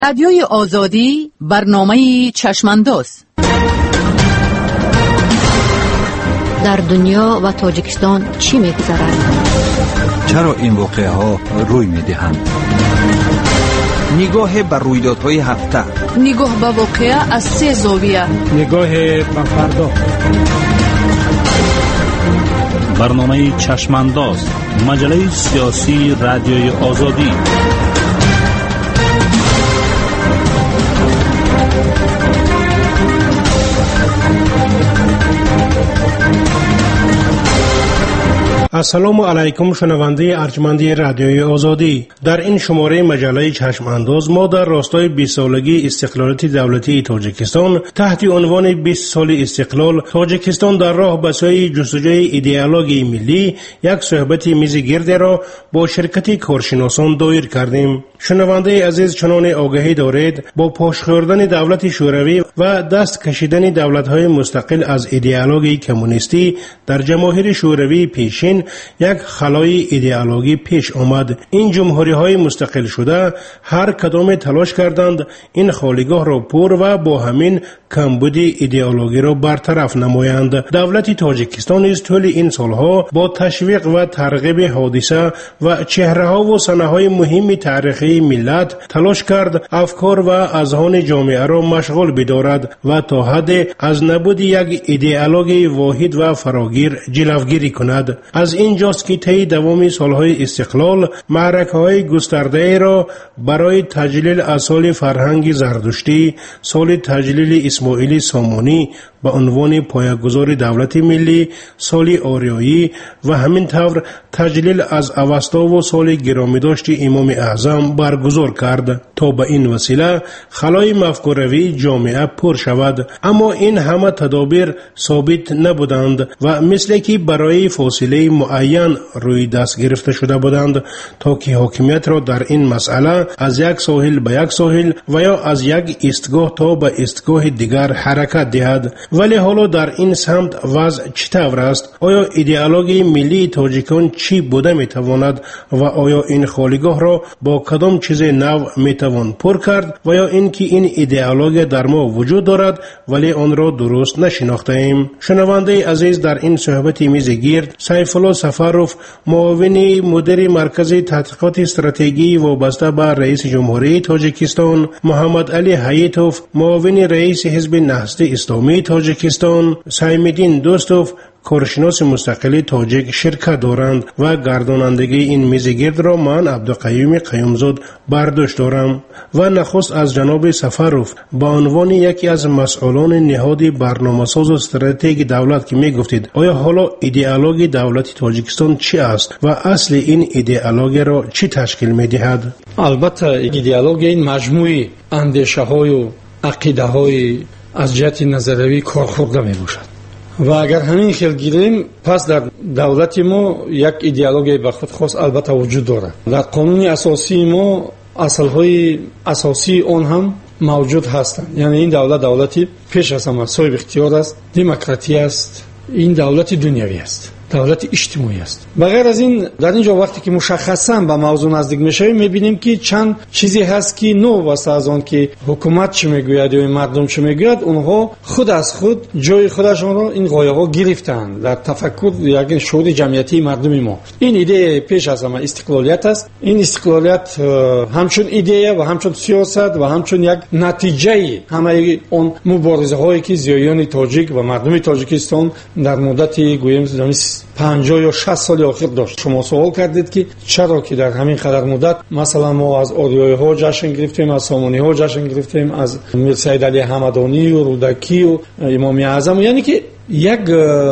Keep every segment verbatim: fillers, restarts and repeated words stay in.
رادیوی آزادی برنامه چشمانداز در دنیا و تاجیکستان چی می‌گذرد؟ چرا این واقعه ها روی می‌دهند؟ نگاه بر رویدادهای هفته، نگاه به واقعه از سه زاویه، نگاه به فردا. برنامه چشمانداز، مجله سیاسی رادیوی آزادی. السلام علیکم شنونده ارجمندی رادیوی آزادی. در این شماره مجله چشم انداز ما در راستای بیست سالگی استقلالیت دولتی تاجیکستان تحت عنوان بیست سال استقلال تاجیکستان در راه به سوی جستجوی ایدئولوژی ملی یک صحبت میز گرد را با شرکت کارشناسان دایر کردیم. شنونده عزیز چنان آگاهی دارید با پاش خوردن دولت شوروی و دست کشیدن دولت‌های مستقل از ایدئولوژی کمونیستی در جماهیر شوروی پیشین یک خلای ایدئولوژی پیش آمد. این جمهوری‌های مستقل شده هر کدام تلاش کردند این خالیگاه را پر و با همین کمبود ایدئولوژی را برطرف نمایند. دولت تاجیکستان از طول این سالها با تشویق و ترغیب حادثه و چهره‌ها و سنه‌های مهم تاریخی ملت تلاش کرد افکار و اذهان جامعه را مشغول بدارد و تا حد از نبود یک ایدئولوژی واحد و فراگیر جلوگیری کند. از اینجاست که طی دوام سالهای استقلال معرکه‌های گسترده را برای تجلیل اصال فرهنگ زردشتی، سال تجلیل اسماعیل سامانی به عنوان پایه‌گذار دولت ملی، سال آریایی و همینطور تجلیل از اوستا و سال گرامیداشت امام اعظم برگزار کرد تا به این وسیله خلای مفکوروی جامعه پر شود. اما این همه تدابیر ثابت نبودند و مثل که برای فاصله معین روی دست گرفته شده بودند تا که حاکمیت را در این مسئله از یک ساحل به یک ساحل و یا از یک ایستگاه تا به ایستگاه دیگر حرکت دهد. ولی حالا در این سمت وضع چطور است؟ آیا ایدئولوژی ملی تاجیکان چی بوده میتواند و آیا این خالیگاه را با کدام چیز نو میتوان پر کرد و یا اینکه این ایدئولوژی در ما وجود دارد ولی آن را درست نشناخته ایم؟ شنونده عزیز، در این صحبت میز گرد سیف الله سفروف، معاون مدیر مرکز تحقیقات استراتژی وابسته به رئیس جمهوری تاجیکستان، محمد علی حیاتوف، معاون رئیس حزب نهضت اسلامی تاجیکستان، سیمدین دوستوف، کارشناس مستقل تاجیک شرکت دارند و گردانندگی این میزگرد را من عبدالقیوم قیومزاد برداشت دارم. و نخست از جناب سفروف به عنوان یکی از مسئولان نهاد برنامه‌ساز و استراتژی دولت که می گفتید، آیا حالا ایدئولوژی دولت تاجیکستان چی است و اصل این ایدئولوژی را چی تشکیل می دهد؟ البته ایدئولوژی این مجموعه اندیشه های و عقیده های از جهت نظریوی کارخورده می باشد و اگر همین خیل گیریم پس در دولت ما یک ایدئولوژی به خود خاص البته وجود دارد. در قانون اساسی ما اصلهای اساسی آن هم موجود هستند. یعنی این دولت دولتی پیش از همه صاحب اختیار است، دموکراتی است، این دولت دنیوی است، دولت اجتماعی است. بغیر از این در اینجا وقتی که مشخصاً به موضوع نزدیک میشیم میبینیم که چند چیزی هست که نو واسه از آن که حکومت چه میگوید یا مردم چه میگوید اونها خود از خود جای خودشون را این غایه ها گرفتن در تفکر یک شعور جمعیتی مردم ما. این ایده پیش از همه استقلالیت است. این استقلالیت همچون ایده و همچون سیاست و همچون یک نتیجه همه اون مبارزه هایی که زیایان تاجیک و مردم تاجیکستان در مدت گویم پنجاه یا شصت سال اخیر داشت. شما سوال کردید که چرا که در همین قدر مدت مثلا ما از آریایی ها جشن گرفتیم، از سامانی ها جشن گرفتیم، از میر سید علی حمدانی و رودکی و امام اعظم، یعنی که یک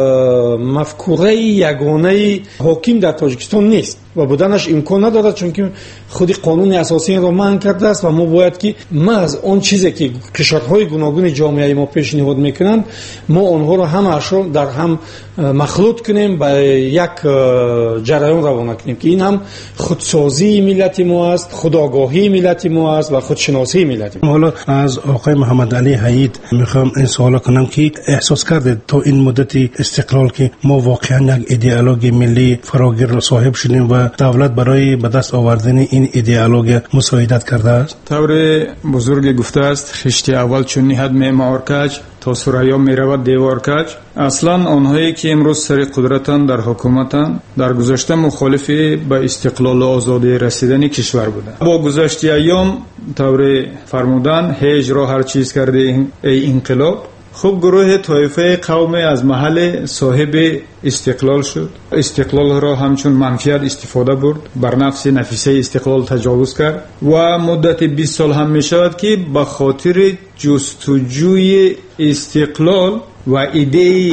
مفکوره یگانه حاکم در تاجیکستان نیست و بودنش امکان ندارد، چون که خودی قانون اساسی را منع کرده است و ما باید که ما از اون چیزی که کشورهای گوناگون جامعه ما پیشنهاد میکنند ما آنها را هم اشرا در هم مخلوط کنیم با یک جریان روانه کنیم که این هم خودسازی ملت ما است، خودآگاهی ملت ما است و خودشناسی ملت ما. حالا از آقای محمد علی حید میخوام این سوال کنم که احساس کرده تا این مدت استقلال که ما واقعا یک ایدئولوژی ملی فراگیر را صاحب شدیم و دولت برای به دست آوردن این ایدئولوژی مساعدت کرده است؟ طور بزرگ گفته است خشت اول چون نهاد معمار کج تا ثریا میرود دیوار کج. اصلا آنهایی که امروز سر قدرتن در حکومتن در گذشته مخالف به استقلال و آزادی رسیدن کشور بودند. با گذشت ایام طور فرمودن هیچ را هر چیز کرده ای انقلاب. خب گروه طایفه قوم از محل صاحب استقلال شد. استقلال را همچون منفیت استفاده برد، بر نفس نفیسه استقلال تجاوز کرد و مدت بیست سال هم می شود که به خاطر جستجوی استقلال و ایده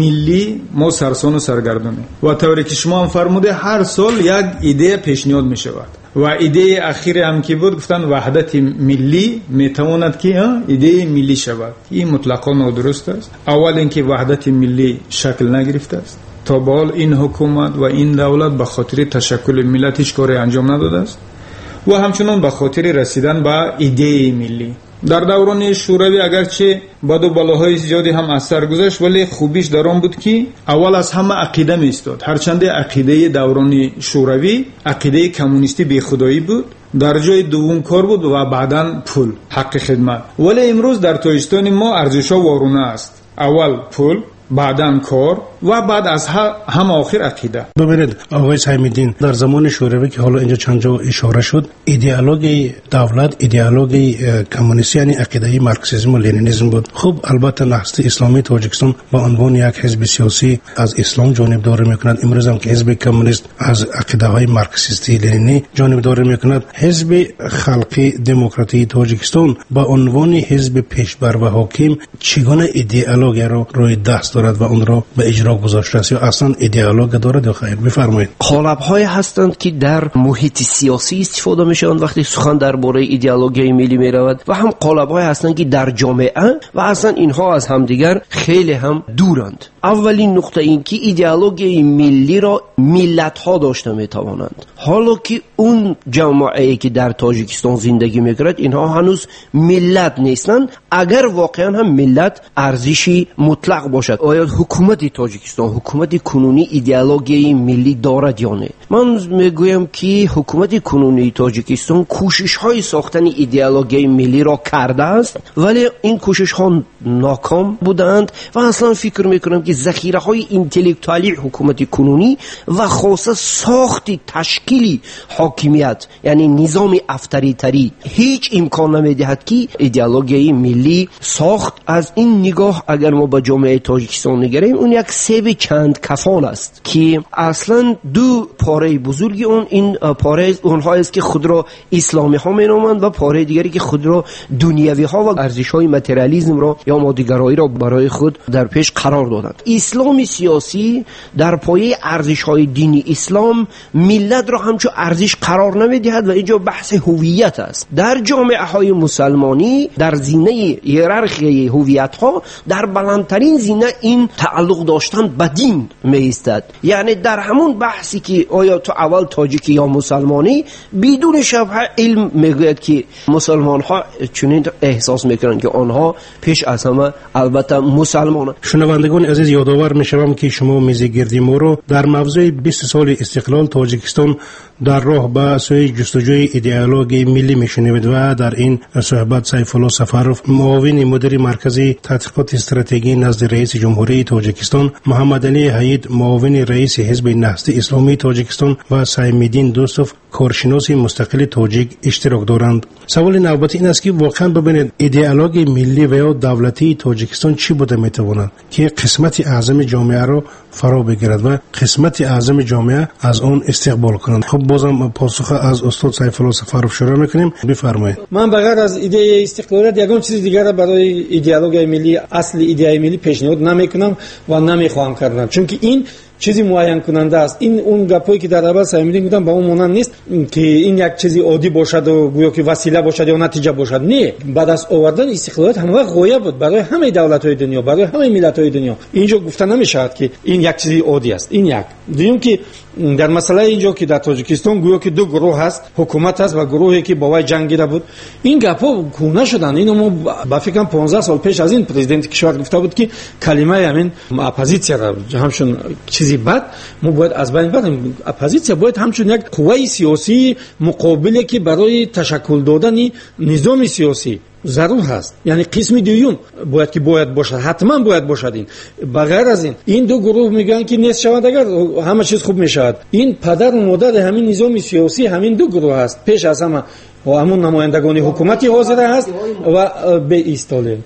ملی ما سرسان و سرگردانیم و طوری که شما هم فرموده هر سال یک ایده پیشنهاد می شود و ایده اخیر هم که بود گفتن وحدت ملی میتواند که ایده ملی شود. این مطلقا نادرست است. اول اینکه وحدت ملی شکل نگرفته است. تا به حال این حکومت و این دولت به خاطر تشکل ملت هیچ کاری انجام نداده است و همچنان به خاطر رسیدن به ایده ملی. در دوران شوروی اگرچه بد و بلاهای زیادی هم از سر گذشت ولی خوبیش در آن بود که اول از همه عقیده می ایستاد. هرچند عقیده دوران شوروی عقیده کمونیستی بی خدایی بود، در جای دوم کار بود و بعداً پول، حق خدمت. ولی امروز در تاجیکستان ما ارزش‌ها وارونه است. اول پول، بعداً کار و بعد از هم آخر عقیده. ببینید آقای سیم‌الدین، در زمان شوروی که حالا اینجا چند جا اشاره شد، ایدئولوژی دولت ایدئولوژی کمونیستی یعنی عقیده مارکسیسم و لنینیسم بود. خب البته نهضت اسلامی تاجیکستان با عنوان یک حزب سیاسی از اسلام جانبداری میکند. امروز هم که حزب کمونیست از عقیده های مارکسیستی لنینی جانبداری میکند. حزب خلقی دموکراتی تاجیکستان با عنوان حزب پیشبر و حاکم چگونه ایدئولوژی را روی دست دارد و اون را به اجرا گذاشته است یا اصلا ایدئولوژی دارد یا خیر؟ بفرمایید. قالب‌های هستند که در محیط سیاسی استفاده میشوند وقتی سخن درباره ایدئولوژی ملی میرود و هم قالب‌های هستند که در جامعه و اصلا اینها از همدیگر خیلی هم دورند. اولین نقطه این که ایدئولوژی ملی را ملت‌ها داشته میتوانند، حالا که اون جامعه‌ای که در تاجیکستان زندگی میکند اینها هنوز ملت نیستند. اگر واقعا هم ملت ارزشی مطلق باشد، آیا حکومت تاجیکستان حکومت کنونی ایدئولوژی ملی دارد یا نه؟ من میگویم که حکومت کنونی تاجیکستان کوشش‌های ساختن ایدئولوژی ملی را کرده است ولی این کوشش‌ها ناکام بودند و اصلا فکر میکنم که ذخیره‌های اینتלקتوالی حکومت کنونی و خاصه ساخت تشکیلی حاکمیت یعنی نظام افطاری‌تری هیچ امکان نمیدهد که ایدئولوژی ملی ساخت. از این نگاه اگر ما به جامعه تاجیکستان نگریم اون یک سیب چند کفان است که اصلا دو پاره بزرگی اون این پاره اونها است که خود را اسلامی ها مینامند و پاره دیگری که خود را دنیوی ها و ارزش های متریالیسم را یا مادیگرایی را برای خود در پیش قرار دادند. اسلام سیاسی در پایه ارزش های دینی اسلام ملت را همچون ارزش قرار نمیدهد و اینجا بحث هویت است. در جامعه های مسلمانی در زینه هیرارخی هویت ها در بلندترین زینه این تعلق داشتن به دین می ایستد. یعنی در همون بحثی که آیا تو اول تاجیکی یا مسلمانی بدون شبهه علم میگوید که مسلمان ها چنین احساس میکنن که آنها پیش از همه البته مسلمان. شنوندگان عزیز، یادآور میشوم که شما میزگردی ما رو در موضوع بیست سال استقلال تاجیکستان در راه به سوی جستجوی ایدئولوژی ملی میشنوید و در این صحبت سیف الله سفروف معاون مدیر مرکزی تحقیقات استراتژی نزد رئیس جمهوری تاجیکستان، محمد علی حید معاون رئیس حزب نهضت اسلامی تاجیکستان و سیم‌الدین دوستوف کارشناس مستقل تاجیک اشتراک دارند. سوال نوبتی این است که واقعا ببینید ایدئولوژی ملی و یا دولتی تاجیکستان چی بوده میتواند که قسمت اعظم جامعه را فرا بگیرد و قسمت اعظم جامعه از آن استقبال کنند؟ خب بازم پاسخ از استاد سیف الله سفروف شروع میکنیم. بفرمایید. من بغیر از ایده استقلالیت یگان چیز دیگر را برای ایدئولوژی ملی اصل ایده ملی پیشنهاد نمیکنم و نمیخواهم کردن، چون که این چیزی معین کننده است. این اون گپایی که در اول سعی گفتم با اون مونن نیست که این یک چیزی عادی باشد و گویا که وسیله باشد یا نتیجه باشد. نه، بعد از آوردن استقلالیت همه غایه بود برای همه دولت‌های دنیا، برای همه ملت‌های دنیا. اینجا گفته نمی‌شود که این یک چیزی عادی است. این یک. دوم که در مسئله اینجا که در تاجیکستان گویا که دو گروه هست، حکومت هست و گروهی که با وی جنگیده بود. این گپا کونه شدن. اینو ما با فکرم پانزده سال پیش از این پرزیدنت کشور گفته بود که کلمه همین اپوزیسیا را همچون چیزی بد ما باید از بین ببریم. اپوزیسیا باید همچون یک قوه سیاسی مقابله که برای تشکل دادن نظام سیاسی ضرور هست. یعنی قسم دوم باید که باید باشد، حتما باید باشد. این بغیر از این این دو گروه میگن که نیست شود اگر همه چیز خوب میشود. این پدر و مادر همین نظام سیاسی همین دو گروه هست. پیش از همه و همون نمایندگان حکومتی حاضر هست و به استالین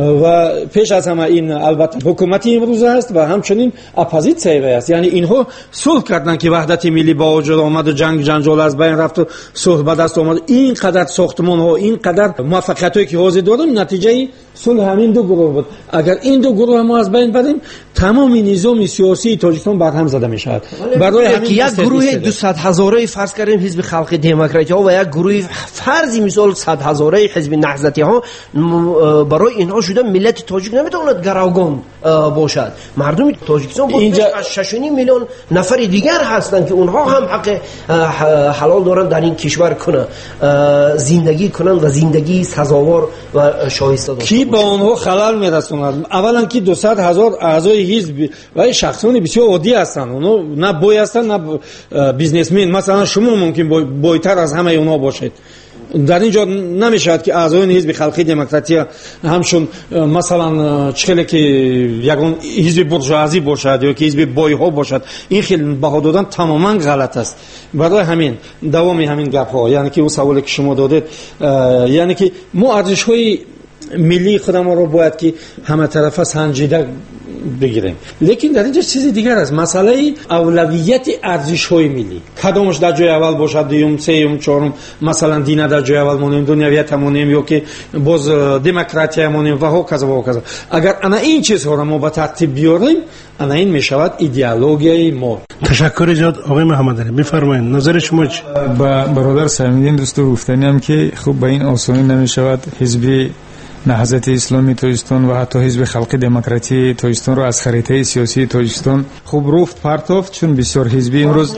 و پیش از همه این البته حکومتی امروز هست و همچنین اپوزیسیا است. یعنی اینها صلح کردن که وحدت ملی با وجود آمد و جنگ جنجال از بین رفت و صلح به دست آمد. اینقدر ساختمان ها، اینقدر موفقیت هایی که حاصل دادیم نتیجه صلح همین دو گروه بود. اگر این دو گروه ما از بین بریم تمام نظام سیاسی تاجیکستان برهم زده می شود. برای همین یک گروه دویست هزاره فرض کردیم حزب خلق دموکراتی ها و یک گروه فرضی مثال صد هزاره حزب نهضتی ها، برای اینها شده ملت تاجیک نمیتواند گروگان باشد. مردم تاجیکستان اینجا شش و نیم میلیون نفر دیگر هستند که اونها هم حق حلال دارند در این کشور کنه زندگی کنند و زندگی سزاوار و شایسته داشته کی با اونها خلل میرسوند. اولا که دویست هزار اعضای حزب و شخصان بسیار عادی هستند. اونها نه بوی هستند نه بیزنسمن. مثلا شما ممکن بویتر از همه اونها باشید. در اینجا نمیشود که اعضای حزب خلقی دموکراتی همشون مثلا چخیلی که یگان حزب بورژوازی باشد یا که حزب بایها باشد. این خیلی بها دادن تماما غلط است. برای همین دوام همین گپ ها، یعنی که اون سوالی که شما دادید، یعنی که ما ارزش های ملی خودم رو باید که همه طرفه سنجیده بگیریم. لیکن در اینجا چیز دیگر است. مسئله اولویت ارزش های ملی کدامش در جای اول باشد، دوم، سوم، چهارم، مثلا دین در جای اول مونیم، دنیویت مونیم یا که باز دموکراسی مونیم و ها کذا و کذا. اگر انا این چیزها را ما به ترتیب بیاریم انا این میشود ایدئولوژی ما. تشکر زیاد آقای محمد علی. بفرمایید نظر شما چی؟ با برادر سعیدین دوست گفتنی هم که خوب به این آسانی نمیشود حزب نهضت اسلامی تاجیکستان و حتی حزب خلق دموکراتی تاجیکستان رو از خریطه سیاسی تاجیکستان خوب رفت پرتافت، چون بسیار حزبی امروز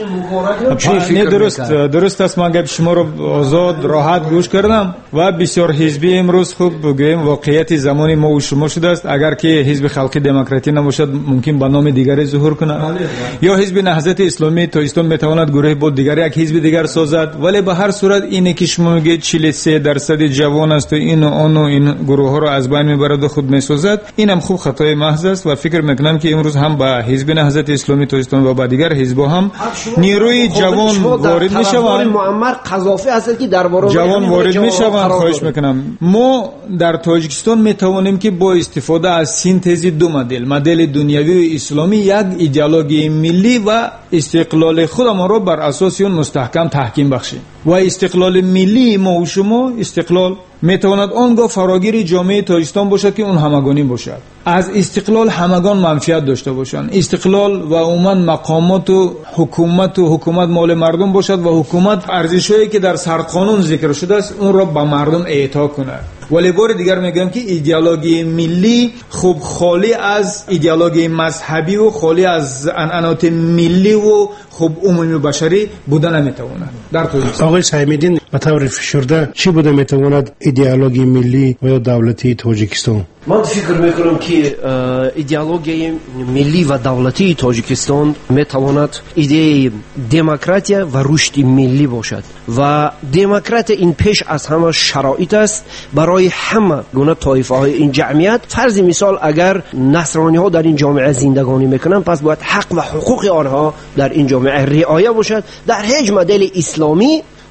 نه درست درست است. من گپ شما رو آزاد راحت گوش کردم و بسیار حزبی امروز خوب بگیم واقعیت زمانی ما و شما شده است. اگر که حزب خلق دموکراتی نباشد ممکن به نام دیگری ظهور کنه یا حزب نهضت اسلامی تاجیکستان میتواند گروه بود دیگر یک حزب دیگر سازد. ولی به هر صورت اینه که شما میگید چهل و سه درصد جوان است و این و آن و این گروه ها رو از بین میبرد و خود میسازد. اینم خوب خطای محض است و فکر میکنم که امروز هم با حزب نهضت اسلامی تاجیکستان و با دیگر حزب‌ها هم نیروی جوان وارد میشوند. معمر قذافی هست که درباره جوان وارد میشوند. خواهش میکنم ما در تاجیکستان میتوانیم که با استفاده از سینتز دو مدل، مدل دنیوی و اسلامی، یک ایدئولوژی ملی و استقلال خودمان را بر اساس اون مستحکم تحکیم بخشیم. و استقلال ملی ما و شما استقلال میتواند آنگاه فراگیر جامعه تاجیکستان باشد که اون همگانی باشد. از استقلال همگان منفعت داشته باشند. استقلال و عموما مقامات و حکومت و حکومت مال مردم باشد و حکومت ارزشایی که در سرقانون ذکر شده است اون را به مردم اعطا کند. ولی بار دیگر میگم که ایدئولوژی ملی خوب خالی از ایدئولوژی مذهبی و خالی از عنعنات ملی و خوب عمومی بشری بودن نمیتواند. در تاجیکستان آقای سعیدین به طور فشرده چی بوده میتواند ایدئولوژی ملی و یا دولتی تاجیکستان؟ من فکر میکنم که ایدئولوژی ملی و دولتی تاجیکستان میتواند ایده دموکراسی و رشد ملی باشد و دموکراسی این پیش از همه شرایط است برای همه گونه طایفه های این جمعیت. فرض مثال اگر نصرانی ها در این جامعه زندگانی میکنن پس باید حق و حقوق آنها در این جامعه رعایت باشد. در هیچ مدل اسلامی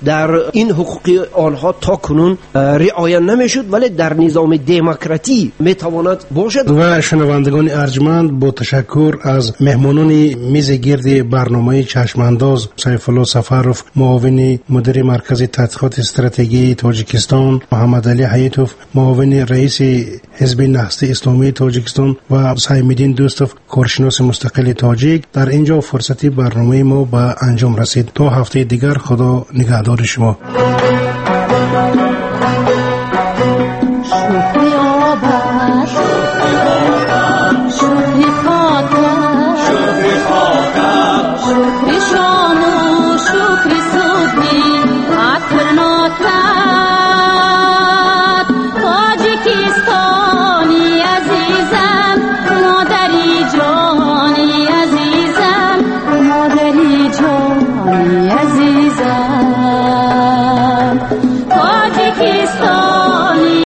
در این حقوق آنها تا کنون رعایت نمیشد، ولی در نظام دموکراتی میتواند باشد. و شنوندگان ارجمند، با تشکر از مهمانان میز گرد برنامه چشمانداز، سیف الله سفروف معاون مدیر مرکز تحقیقات استراتژی تاجیکستان، محمد علی حیاتوف معاون رئیس حزب نهضت اسلامی تاجیکستان و سیمدین دوستوف کارشناس مستقل تاجیک، در اینجا فرصتی برنامه ما به انجام رسید. تا هفته دیگر خدا نگهدار شما.